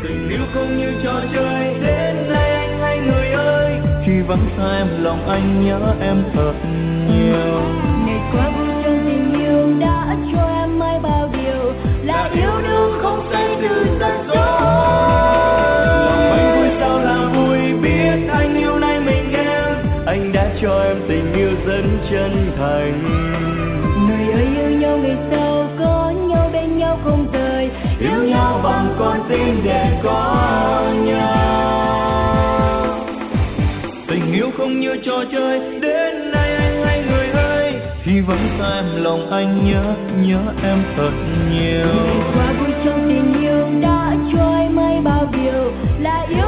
Tình yêu không như trò chơi, đến nay anh hay người ơi. Khi vắng xa em lòng anh nhớ em thật nhiều. Ngày qua vui trong tình yêu đã cho em mai bao điều, là yêu đương không say từ giấc gió. Lòng anh vui sao là vui biết anh yêu nay mình em. Anh đã cho em tình yêu rất chân thành. Người ơi yêu nhau ngày sau có nhau bên nhau không rời, Yêu nhau bằng con tim để có nhau. Tình yêu không như trò chơi, đến nay anh hay người ơi. Khi vắng xa em lòng anh nhớ em thật nhiều. Ngày qua vui trong tình yêu đã cho em mai bao điều, là yêu